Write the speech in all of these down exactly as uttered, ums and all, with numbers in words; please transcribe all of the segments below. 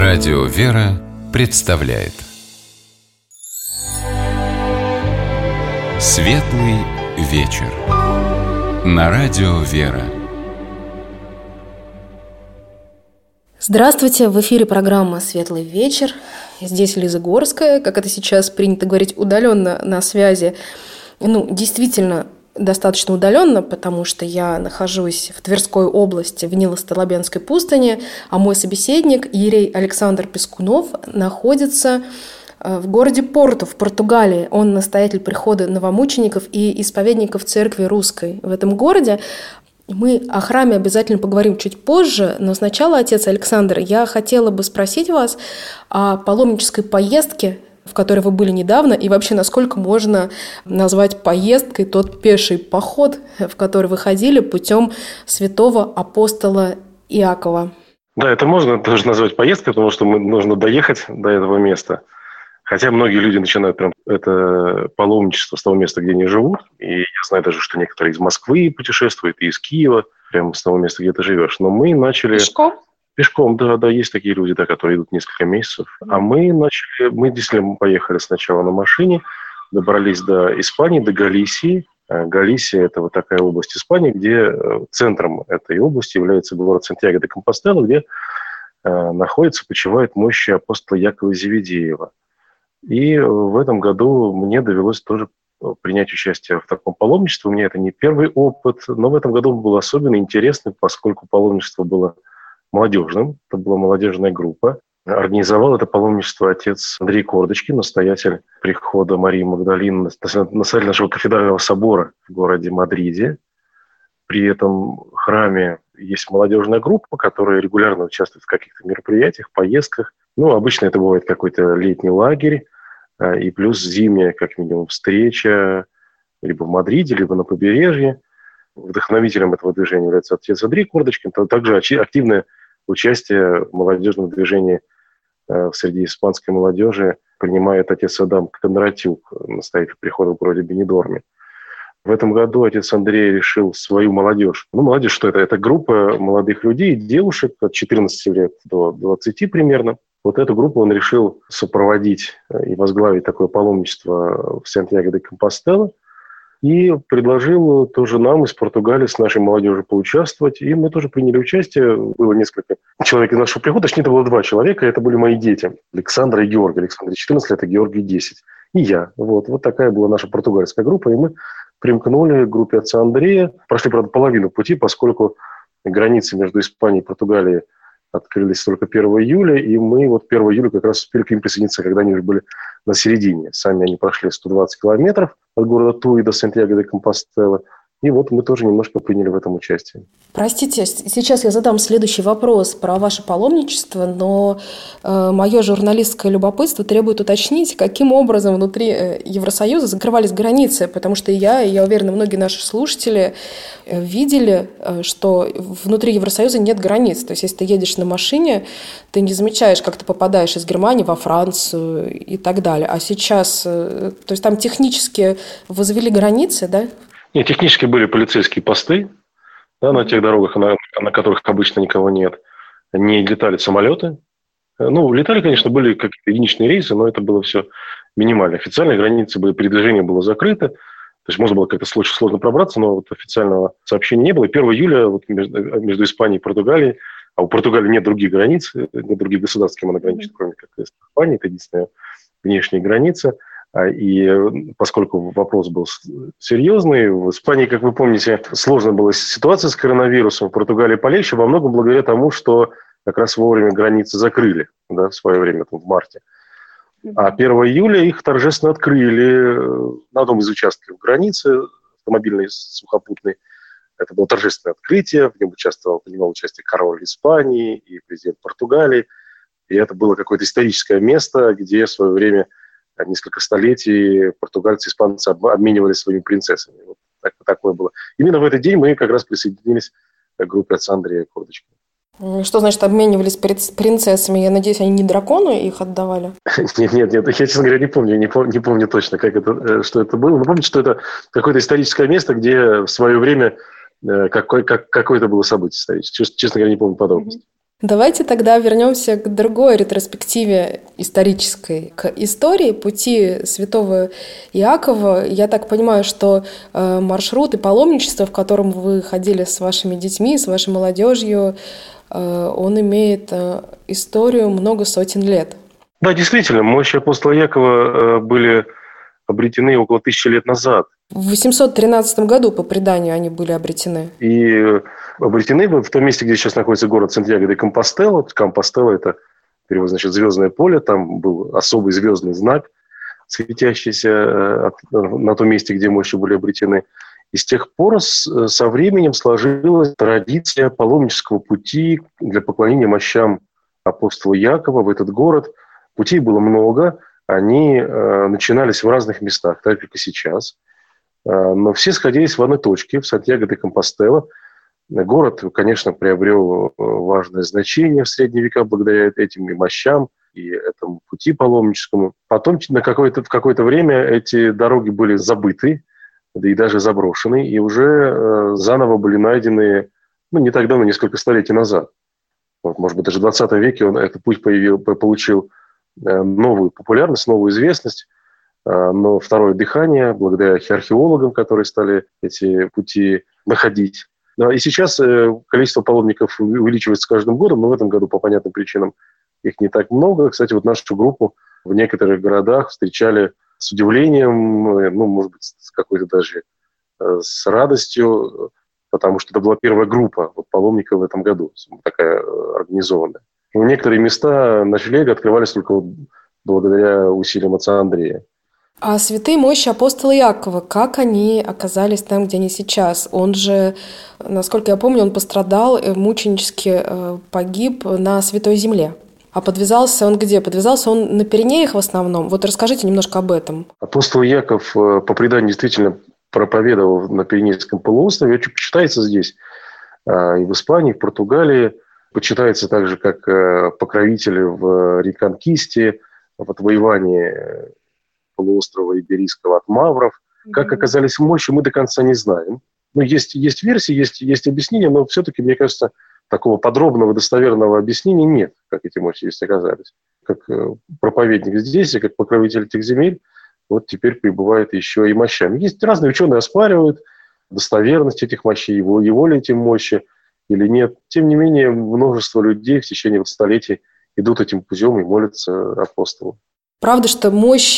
Радио «Вера» представляет Светлый вечер на Радио «Вера». Здравствуйте, в эфире программа «Светлый вечер». Здесь Лиза Горская, как это сейчас принято говорить, удаленно на связи. Ну, действительно, достаточно удаленно, потому что я нахожусь в Тверской области, в Нило-Столобенской пустыне, а мой собеседник, иерей Александр Пискунов, находится в городе Порту, в Португалии. Он настоятель прихода новомучеников и исповедников Церкви Русской в этом городе. Мы о храме обязательно поговорим чуть позже, но сначала, отец Александр, я хотела бы спросить вас о паломнической поездке, в которой вы были недавно, и вообще, насколько можно назвать поездкой тот пеший поход, в который вы ходили путем святого апостола Иакова. Да, это можно тоже назвать поездкой, потому что мы, нужно доехать до этого места. Хотя многие люди начинают прям это паломничество с того места, где они живут. И я знаю даже, что некоторые из Москвы путешествуют, и из Киева, прямо с того места, где ты живешь. Но мы начали... Пешком? Пешком, да, да, есть такие люди, да, которые идут несколько месяцев. А мы начали, мы действительно поехали сначала на машине, добрались до Испании, до Галисии. Галисия – это вот такая область Испании, где центром этой области является город Сантьяго-де-Компостела, где э, находится, почивает мощи апостола Якова Зеведеева. И в этом году мне довелось тоже принять участие в таком паломничестве. У меня это не первый опыт, но в этом году он был особенно интересный, поскольку паломничество было молодежным. Это была молодежная группа. Организовал это паломничество отец Андрей Кордочкин, настоятель прихода Марии Магдалины, настоятель нашего кафедрального собора в городе Мадриде. При этом храме есть молодежная группа, которая регулярно участвует в каких-то мероприятиях, поездках. Ну, обычно это бывает какой-то летний лагерь, и плюс зимняя, как минимум, встреча либо в Мадриде, либо на побережье. Вдохновителем этого движения является отец Андрей Кордочкин. Также активное участие в молодежном движении среди испанской молодежи принимает отец Адам Кондратюк, настоятель прихода в городе Бенидорме. В этом году отец Андрей решил свою молодежь. Ну, молодежь что это? Это группа молодых людей, девушек от четырнадцати лет до двадцати примерно. Вот эту группу он решил сопроводить и возглавить такое паломничество в Сантьяго-де-Компостела. И предложил тоже нам из Португалии с нашей молодежью поучаствовать. И мы тоже приняли участие. Было несколько человек из нашего прихода. Точнее, это было два человека. Это были мои дети. Александра и Георгий. Александр четырнадцать лет, а Георгий десять. И я. Вот, вот такая была наша португальская группа. И мы примкнули к группе отца Андрея. Прошли, правда, половину пути, поскольку границы между Испанией и Португалией открылись только первого июля, и мы вот первого июля как раз успели к ним присоединиться, когда они уже были на середине. Сами они прошли сто двадцать километров от города Туи до Сантьяго-де-Компостела. И вот мы тоже немножко приняли в этом участие. Простите, сейчас я задам следующий вопрос про ваше паломничество, но э, мое журналистское любопытство требует уточнить, каким образом внутри Евросоюза закрывались границы, потому что я, и я уверена, многие наши слушатели видели, что внутри Евросоюза нет границ. То есть, если ты едешь на машине, ты не замечаешь, как ты попадаешь из Германии во Францию и так далее. А сейчас, то есть, там технически возвели границы, да? Нет, технически были полицейские посты, да, на тех дорогах, на, на которых обычно никого нет. Не летали самолеты. Ну, летали, конечно, были какие-то единичные рейсы, но это было все минимально. Официальные границы были, передвижение было закрыто. То есть можно было как-то сложно, сложно пробраться, но вот официального сообщения не было. И первого июля вот между, между Испанией и Португалией, а у Португалии нет других границ, нет других государств, с кем она граничит, кроме как Испании, это единственная внешняя граница. И поскольку вопрос был серьезный, в Испании, как вы помните, сложная была ситуация с коронавирусом, в Португалии полегче, во многом благодаря тому, что как раз вовремя границы закрыли, да, в свое время, там, в марте. А первого июля их торжественно открыли на одном из участков границы, автомобильной, сухопутной. Это было торжественное открытие, в нем участвовал, принимал участие король Испании и президент Португалии. И это было какое-то историческое место, где в свое время несколько столетий португальцы и испанцы обменивались своими принцессами. Вот так, такое было. Именно в этот день мы как раз присоединились к группе отца Андрея Кордочкина. Что значит обменивались принцессами? Я надеюсь, они не дракону их отдавали? Нет, нет, нет. Я, честно говоря, не помню. Не помню, не помню точно, как это, что это было. Но помню, что это какое-то историческое место, где в свое время какое, как, какое-то было событие историческое. Честно говоря, не помню подробностей. Давайте тогда вернемся к другой ретроспективе исторической, к истории пути святого Иакова. Я так понимаю, что э, маршрут и паломничество, в котором вы ходили с вашими детьми, с вашей молодежью, э, он имеет э, историю много сотен лет. Да, действительно, мощи апостола Иакова э, были обретены около тысячи лет назад. В восемьсот тринадцатом году, по преданию, они были обретены. И обретены в том месте, где сейчас находится город Сантьяго-де-Компостела. Компостела – это перевод, значит, звездное поле. Там был особый звездный знак, светящийся на том месте, где мощи были обретены. И с тех пор со временем сложилась традиция паломнического пути для поклонения мощам апостола Иакова в этот город. Путей было много. Они э, начинались в разных местах, так как и сейчас. Э, но все сходились в одной точке, в Сантьяго-де-Компостела. Город, конечно, приобрел важное значение в средние века благодаря этим и мощам, и этому пути паломническому. Потом на какое-то, в какое-то время эти дороги были забыты, да и даже заброшены, и уже э, заново были найдены, ну, не так давно, несколько столетий назад. Вот, может быть, даже в двадцатом веке он, этот путь появил, получил новую популярность, новую известность, но второе дыхание, благодаря археологам, которые стали эти пути находить. И сейчас количество паломников увеличивается с каждым годом, но в этом году по понятным причинам их не так много. Кстати, вот нашу группу в некоторых городах встречали с удивлением, ну, может быть, с какой-то даже с радостью, потому что это была первая группа вот, паломников в этом году, такая организованная. Некоторые места ночлега открывались только благодаря усилиям отца Андрея. А святые мощи апостола Иакова, как они оказались там, где они сейчас? Он же, насколько я помню, он пострадал, мученически погиб на Святой Земле. А подвязался он где? Подвязался он на Пиренеях в основном. Вот расскажите немножко об этом. Апостол Иаков, по преданию, действительно проповедовал на Пиренейском полуострове. Почитается здесь и в Испании, и в Португалии. Почитается также как покровитель в реконкисте, в отвоевании полуострова Иберийского от мавров. Mm-hmm. Как оказались мощи, мы до конца не знаем. Ну, есть, есть версии, есть, есть объяснения, но все-таки, мне кажется, такого подробного, достоверного объяснения нет, как эти мощи здесь оказались. Как проповедник здесь, и как покровитель этих земель, вот теперь прибывает еще и мощами. Есть разные ученые оспаривают достоверность этих мощей, его, его ли эти мощи, или нет. Тем не менее, множество людей в течение вот столетий идут этим путем и молятся апостолу. Правда, что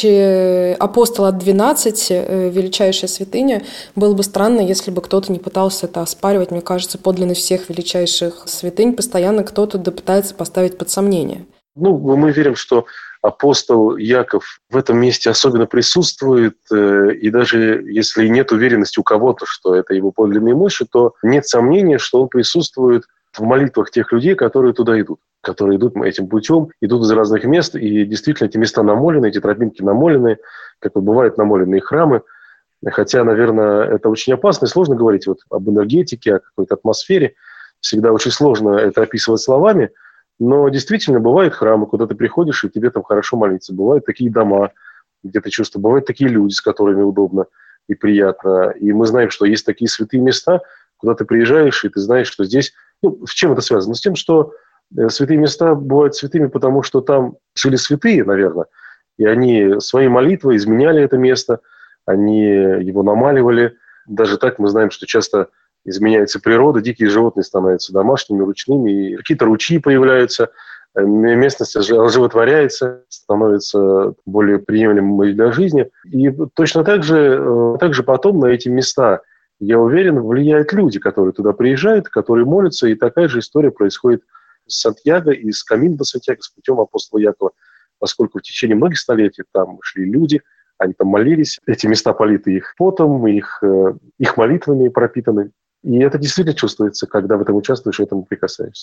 мощи апостола двенадцать, величайшая святыня, было бы странно, если бы кто-то не пытался это оспаривать. Мне кажется, подлинность всех величайших святынь постоянно кто-то пытается поставить под сомнение. Ну, мы верим, что апостол Иаков в этом месте особенно присутствует, и даже если нет уверенности у кого-то, что это его подлинные мощи, то нет сомнения, что он присутствует в молитвах тех людей, которые туда идут, которые идут этим путем, идут из разных мест, и действительно эти места намолены, эти тропинки намолены, как вот бывают намоленные храмы, хотя, наверное, это очень опасно, и сложно говорить вот об энергетике, о какой-то атмосфере, всегда очень сложно это описывать словами, но действительно бывают храмы, куда ты приходишь, и тебе там хорошо молиться, бывают такие дома, где ты чувствуешь, бывают такие люди, с которыми удобно и приятно, и мы знаем, что есть такие святые места, куда ты приезжаешь, и ты знаешь, что здесь... Ну, с чем это связано? С тем, что святые места бывают святыми, потому что там жили святые, наверное, и они своей молитвой изменяли это место, они его намаливали. Даже так мы знаем, что часто изменяется природа, дикие животные становятся домашними, ручными, и какие-то ручьи появляются, местность оживотворяется, становится более приемлемой для жизни. И точно так же, так же потом на эти места, я уверен, влияют люди, которые туда приезжают, которые молятся, и такая же история происходит с Сантьяго и с Камино де Сантьяго, с путем апостола Иакова, поскольку в течение многих столетий там шли люди, они там молились, эти места политы их потом, их, их молитвами пропитаны. И это действительно чувствуется, когда в этом участвуешь и этому прикасаешься.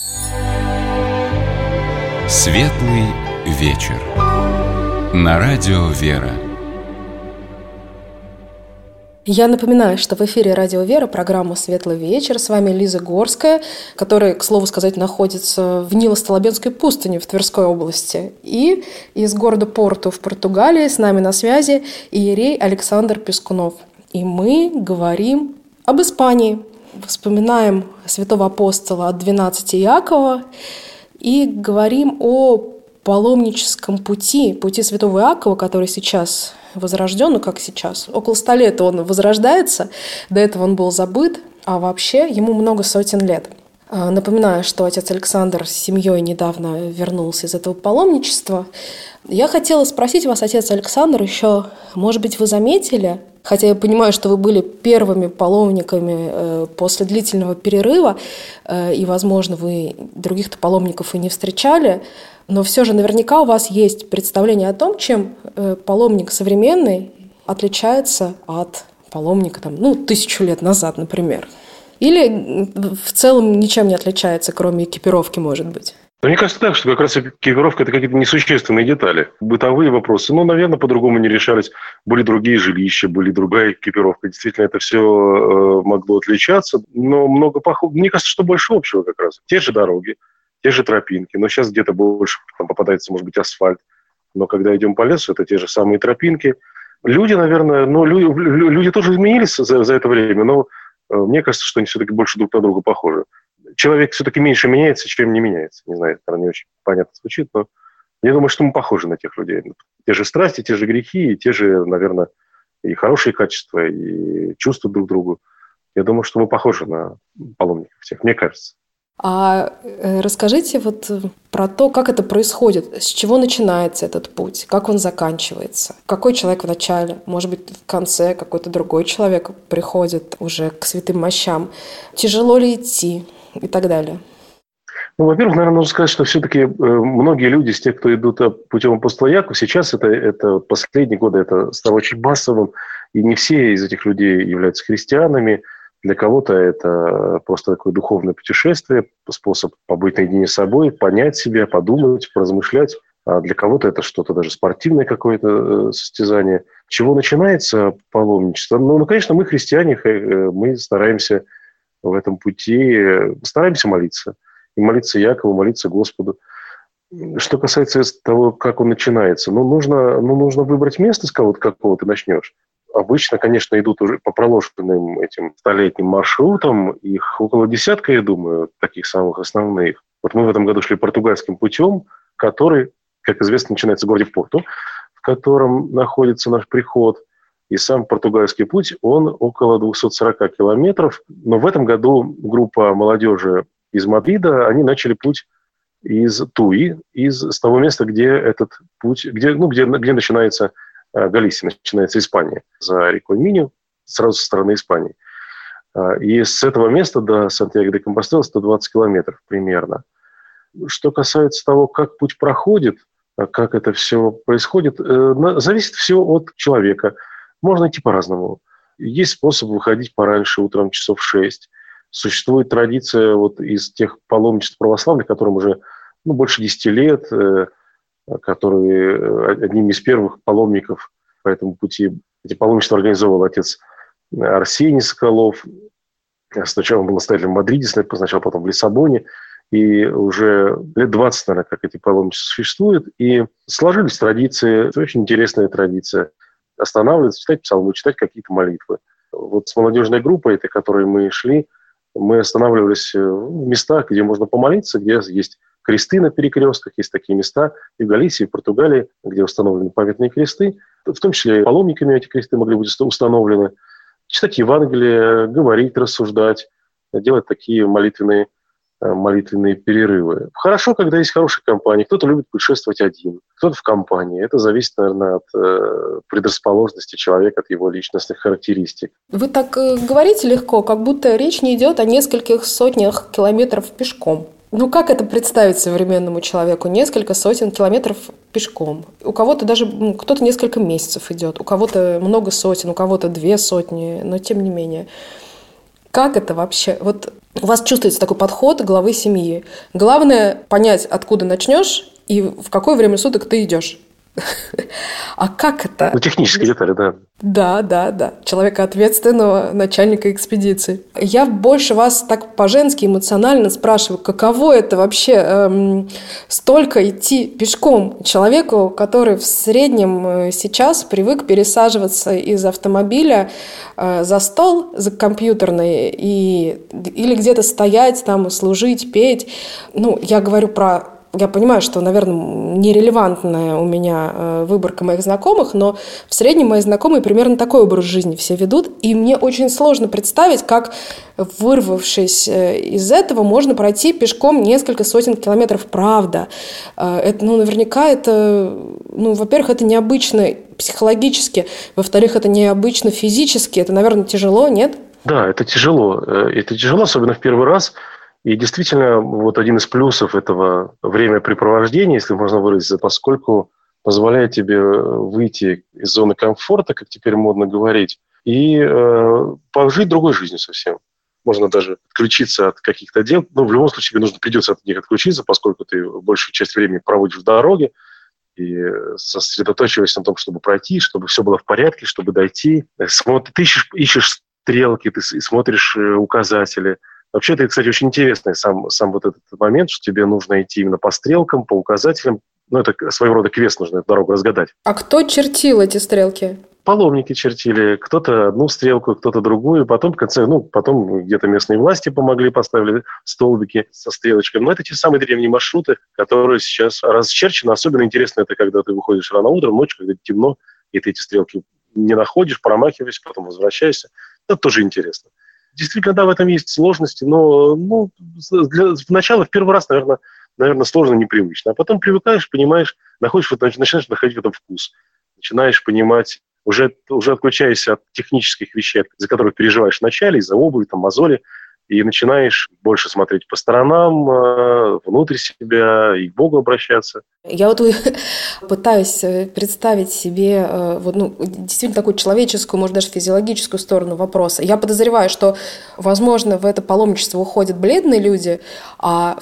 Светлый вечер. На радио «Вера». Я напоминаю, что в эфире «Радио Вера» программа «Светлый вечер». С вами Лиза Горская, которая, к слову сказать, находится в Нило-Столобенской пустыне в Тверской области. И из города Порту в Португалии с нами на связи иерей Александр Пискунов. И мы говорим об Испании. вспоминаем святого апостола от двенадцати Иакова и говорим о паломническом пути, пути святого Иакова, который сейчас возрожден, ну как сейчас, около ста лет он возрождается, до этого он был забыт, а вообще ему много сотен лет. Напоминаю, что отец Александр с семьей недавно вернулся из этого паломничества. Я хотела спросить вас, отец Александр, еще, может быть, вы заметили, хотя я понимаю, что вы были первыми паломниками после длительного перерыва, и, возможно, вы других-то паломников и не встречали, но все же наверняка у вас есть представление о том, чем паломник современный отличается от паломника там, ну, тысячу лет назад, например. Или в целом ничем не отличается, кроме экипировки, может быть? Мне кажется так, что как раз экипировка – это какие-то несущественные детали. Бытовые вопросы, ну, наверное, по-другому не решались. Были другие жилища, были другая экипировка. Действительно, это все э, могло отличаться, но много похоже. Мне кажется, что больше общего как раз. Те же дороги, те же тропинки, но сейчас где-то больше там попадается, может быть, асфальт. Но когда идем по лесу, это те же самые тропинки. Люди, наверное, ну, люди, люди тоже изменились за, за это время, но мне кажется, что они все-таки больше друг на друга похожи. Человек все-таки меньше меняется, чем не меняется. Не знаю, это не очень понятно звучит, но я думаю, что мы похожи на тех людей. Те же страсти, те же грехи, и те же, наверное, и хорошие качества, и чувства друг к другу. Я думаю, что мы похожи на паломников всех, мне кажется. А расскажите вот про то, как это происходит, с чего начинается этот путь, как он заканчивается, какой человек в начале, может быть, в конце какой-то другой человек приходит уже к святым мощам, тяжело ли идти и так далее. Ну, во-первых, наверное, нужно сказать, что все-таки многие люди из тех, кто идут путем апостола Иакова, сейчас это, это последние годы это стало очень массовым, и не все из этих людей являются христианами. Для кого-то это просто такое духовное путешествие, способ побыть наедине с собой, понять себя, подумать, поразмышлять. А для кого-то это что-то даже спортивное какое-то состязание. Чего начинается паломничество? Ну, ну, конечно, мы, христиане, мы стараемся в этом пути, стараемся молиться. И молиться Якову, молиться Господу. Что касается того, как он начинается, ну, нужно, ну, нужно выбрать место, с кого-то, какого ты начнешь. Обычно, конечно, идут уже по проложенным этим столетним маршрутам. Их около десятка, я думаю, таких самых основных. Вот мы в этом году шли португальским путем, который, как известно, начинается в городе Порту, в котором находится наш приход. И сам португальский путь, он около двести сорок километров. Но в этом году группа молодежи из Мадрида, они начали путь из Туи, из с того места, где этот путь, где, ну, где, где начинается Галисия, начинается Испания, за рекой Минью, сразу со стороны Испании. И с этого места до Сантьяго-де-Компостела сто двадцать километров примерно. Что касается того, как путь проходит, как это все происходит, зависит все от человека. Можно идти по-разному. Есть способ выходить пораньше, утром часов в шесть. Существует традиция вот из тех паломничеств православных, которым уже ну, больше десяти лет, которые одними из первых паломников по этому пути. Эти паломничества организовал отец Арсений Соколов. Сначала он был настоятелем в Мадриде, сначала потом в Лиссабоне. И уже лет двадцать, наверное, как эти паломничества существуют. И сложились традиции, это очень интересная традиция. Останавливаться, читать псалмы, читать какие-то молитвы. Вот с молодежной группой, этой, которой мы шли, мы останавливались в местах, где можно помолиться, где есть кресты на перекрестках, есть такие места и в Галисии, и в Португалии, где установлены памятные кресты. В том числе и паломниками эти кресты могли быть установлены. Читать Евангелие, говорить, рассуждать, делать такие молитвенные, молитвенные перерывы. Хорошо, когда есть хорошая компания. Кто-то любит путешествовать один, кто-то в компании. Это зависит, наверное, от э, предрасположенности человека, от его личностных характеристик. Вы так говорите легко, как будто речь не идет о нескольких сотнях километров пешком. Ну, как это представить современному человеку? Несколько сотен километров пешком. У кого-то даже, ну, кто-то несколько месяцев идет, у кого-то много сотен, у кого-то две сотни, но тем не менее. Как это вообще? Вот у вас чувствуется такой подход главы семьи. Главное понять, откуда начнешь и в какое время суток ты идешь. А как это? Ну, технические детали, да. Да, да, да. Человека ответственного, начальника экспедиции. Я больше вас так по-женски эмоционально спрашиваю, каково это вообще эм, столько идти пешком человеку, который в среднем сейчас привык пересаживаться из автомобиля э, за стол, за компьютерный, и, или где-то стоять там, служить, петь. Ну, я говорю про... Я понимаю, что, наверное, нерелевантная у меня выборка моих знакомых, но в среднем мои знакомые примерно такой образ жизни все ведут, и мне очень сложно представить, как, вырвавшись из этого, можно пройти пешком несколько сотен километров. Правда. Это, ну, наверняка это, ну, во-первых, это необычно психологически, во-вторых, это необычно физически, это, наверное, тяжело, нет? Да, это тяжело. Это тяжело, особенно в первый раз. И действительно, вот один из плюсов этого времяпрепровождения, если можно выразиться, поскольку позволяет тебе выйти из зоны комфорта, как теперь модно говорить, и э, пожить другой жизнью совсем. Можно даже отключиться от каких-то дел. Но в любом случае тебе нужно, придется от них отключиться, поскольку ты большую часть времени проводишь в дороге и сосредоточиваешься на том, чтобы пройти, чтобы все было в порядке, чтобы дойти. Смотри, ты ищешь, ищешь стрелки, ты смотришь указатели. Вообще, это, кстати, очень интересный сам, сам вот этот момент, что тебе нужно идти именно по стрелкам, по указателям. Ну, это своего рода квест, нужно эту дорогу разгадать. А кто чертил эти стрелки? Паломники чертили. Кто-то одну стрелку, кто-то другую. Потом, в конце, ну, потом где-то местные власти помогли, поставили столбики со стрелочками. Но это те самые древние маршруты, которые сейчас расчерчены. Особенно интересно это, когда ты выходишь рано утром, ночью, когда темно, и ты эти стрелки не находишь, промахиваешься, потом возвращаешься. Это тоже интересно. Действительно, да, в этом есть сложности, но ну, для, сначала, в первый раз, наверное, наверное, сложно, непривычно. А потом привыкаешь, понимаешь, находишь, начинаешь находить в этом вкус. Начинаешь понимать, уже, уже отключаешься от технических вещей, за которых переживаешь вначале, из-за обуви, там, мозоли, и начинаешь больше смотреть по сторонам, внутрь себя и к Богу обращаться. Я вот пытаюсь представить себе вот, ну, действительно такую человеческую, может, даже физиологическую сторону вопроса. Я подозреваю, что, возможно, в это паломничество уходят бледные люди, а в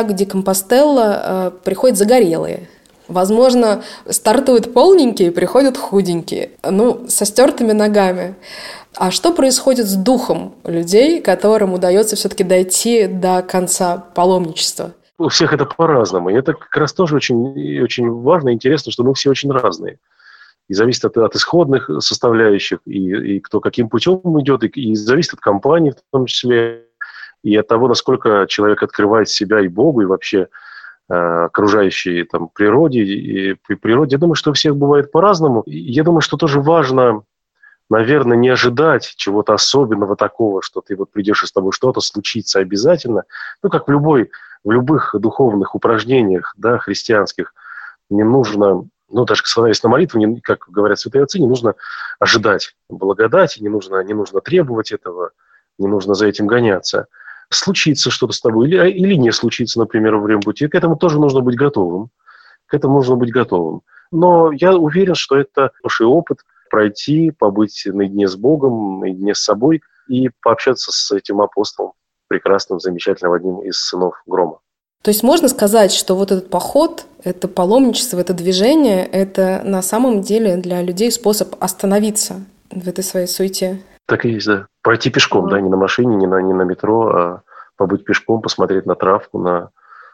Сантьяго-де-Компостелло приходят загорелые. Возможно, стартуют полненькие, приходят худенькие, ну, со стертыми ногами. А что происходит с духом людей, которым удается все-таки дойти до конца паломничества? У всех это по-разному. И это как раз тоже очень, очень важно и интересно, что мы все очень разные. И зависит от, от исходных составляющих, и, и кто каким путем идет, и, и зависит от компании в том числе, и от того, насколько человек открывает себя и Богу, и вообще э, окружающей там, природе. И, и природе. Я думаю, что у всех бывает по-разному. И я думаю, что тоже важно, наверное, не ожидать чего-то особенного такого, что ты вот придешь, и с тобой что-то случится обязательно. Ну, как в любой, в любых духовных упражнениях, да, христианских, не нужно, ну, даже становясь на молитву, не, как говорят святые отцы, не нужно ожидать благодати, не нужно, не нужно требовать этого, не нужно за этим гоняться. Случится что-то с тобой или, или не случится, например, во время пути, к этому тоже нужно быть готовым. К этому нужно быть готовым. Но я уверен, что это хороший опыт, пройти, побыть наедине с Богом, наедине с собой и пообщаться с этим апостолом, прекрасным, замечательным, одним из сынов Грома. То есть можно сказать, что вот этот поход, это паломничество, это движение, это на самом деле для людей способ остановиться в этой своей суете? Так и есть, да. Пройти пешком, mm-hmm. да, не на машине, не на, не на метро, а побыть пешком, посмотреть на травку, на...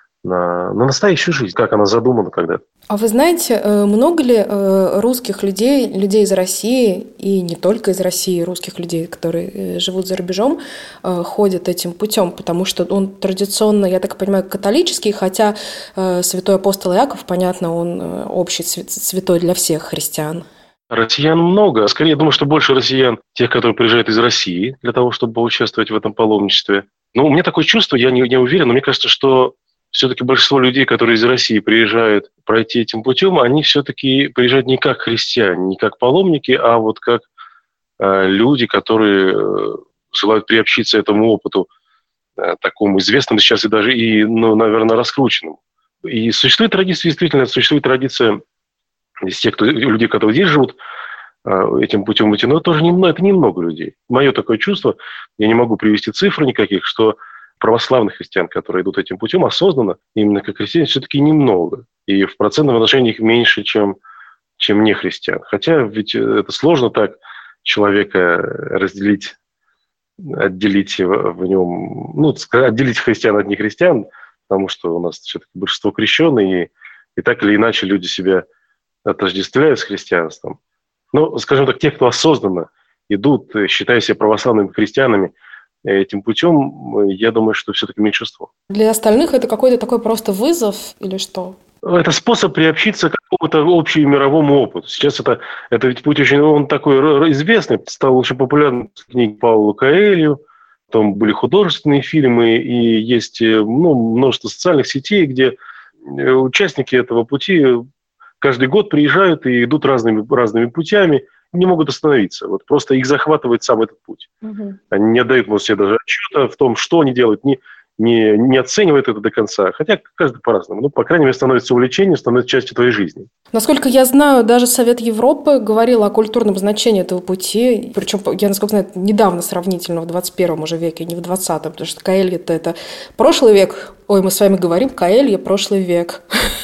На, на настоящую жизнь, как она задумана когда-то. А вы знаете, много ли русских людей, людей из России, и не только из России, русских людей, которые живут за рубежом, ходят этим путем? Потому что он традиционно, я так понимаю, католический, хотя святой апостол Иаков, понятно, он общий святой для всех христиан. Россиян много. Скорее, я думаю, что больше россиян, тех, которые приезжают из России, для того, чтобы поучаствовать в этом паломничестве. Но у меня такое чувство, я не, не уверен, но мне кажется, что все-таки большинство людей, которые из России приезжают пройти этим путем, они все-таки приезжают не как христиане, не как паломники, а вот как э, люди, которые э, желают приобщиться этому опыту, э, такому известному сейчас и даже, и, ну, наверное, раскрученному. И существует традиция, действительно, существует традиция из тех кто, людей, которые здесь живут, э, этим путем идти, но это тоже немного, это немного людей. Мое такое чувство, я не могу привести цифр никаких, что православных христиан, которые идут этим путем осознанно, именно как христиане, все-таки немного. И в процентном отношении их меньше, чем чем не христиан. Хотя ведь это сложно так человека разделить, отделить в нем, ну, отделить христиан от нехристиан, потому что у нас все-таки большинство крещеные, и, и так или иначе люди себя отождествляют с христианством. Но, скажем так, те, кто осознанно идут, считая себя православными христианами, этим путем, я думаю, что все-таки меньшинство. Для остальных это какой-то такой просто вызов или что? Это способ приобщиться к какому-то общему мировому опыту. Сейчас это, это ведь путь очень, он такой известный, стал очень популярным в книге Пауло Коэльо, потом были художественные фильмы, и есть ну, множество социальных сетей, где участники этого пути каждый год приезжают и идут разными, разными путями, не могут остановиться. Вот просто их захватывает сам этот путь. Угу. Они не отдают, может, себе даже отчета в том, что они делают, не, не, не оценивают это до конца. Хотя каждый по-разному. Ну, по крайней мере, становится увлечением, становится частью твоей жизни. Насколько я знаю, даже Совет Европы говорил о культурном значении этого пути. Причем, я, насколько знаю, недавно сравнительно, в двадцать первом уже веке, не в двадцатом. Потому что Коэльо-то это прошлый век. Ой, мы с вами говорим, Коэльо прошлый век.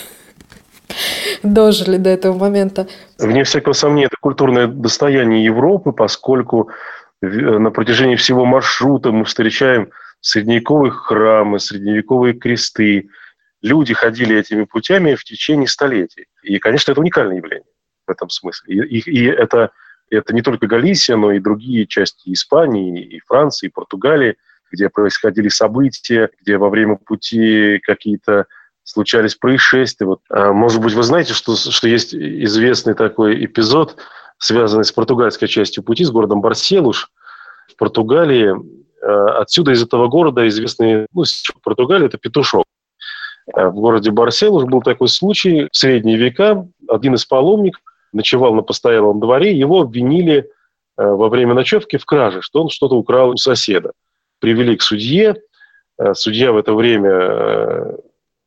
Дожили до этого момента. Вне всякого сомнения, это культурное достояние Европы, поскольку на протяжении всего маршрута мы встречаем средневековые храмы, средневековые кресты. Люди ходили этими путями в течение столетий. И, конечно, это уникальное явление в этом смысле. И, и, и это, это не только Галисия, но и другие части Испании, и Франции, и Португалии, где происходили события, где во время пути какие-то случались происшествия. Вот, может быть, вы знаете, что, что есть известный такой эпизод, связанный с португальской частью пути, с городом Барселуш в Португалии. Отсюда, из этого города, известный, ну, в Португалии, это петушок. В городе Барселуш был такой случай. В средние века один из паломников ночевал на постоялом дворе, его обвинили во время ночевки в краже, что он что-то украл у соседа. Привели к судье. Судья в это время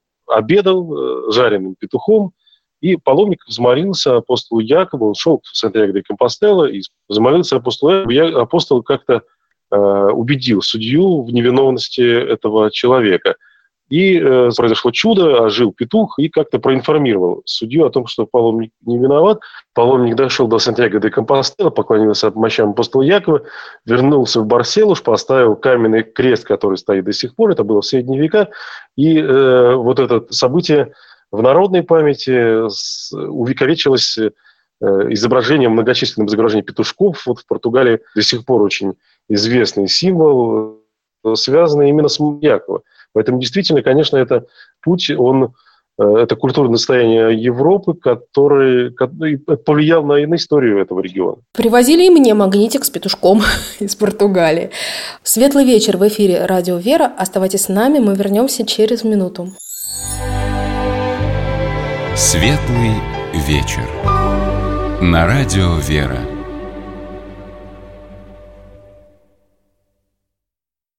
обедал жареным петухом, и паломник взмолился апостолу Якову, он шел в Сантьяго-де-Компостела, и взмолился апостолу Якову, апостол как-то э, убедил судью в невиновности этого человека. И э, произошло чудо, ожил петух и как-то проинформировал судью о том, что паломник не виноват. Паломник дошел до Сантьяго-де-Компостела, поклонился мощам апостола Якова, вернулся в Барселуш, поставил каменный крест, который стоит до сих пор, это было в средние века, и э, вот это событие в народной памяти с, увековечилось э, изображением, многочисленным изображением петушков. Вот в Португалии до сих пор очень известный символ, связанный именно с Яковом. Поэтому действительно, конечно, это путь, он, это культурное достояние Европы, который, который повлиял на, на историю этого региона. Привозили и мне магнитик с петушком из Португалии. Светлый вечер в эфире «Радио Вера». Оставайтесь с нами, мы вернемся через минуту. Светлый вечер на «Радио Вера».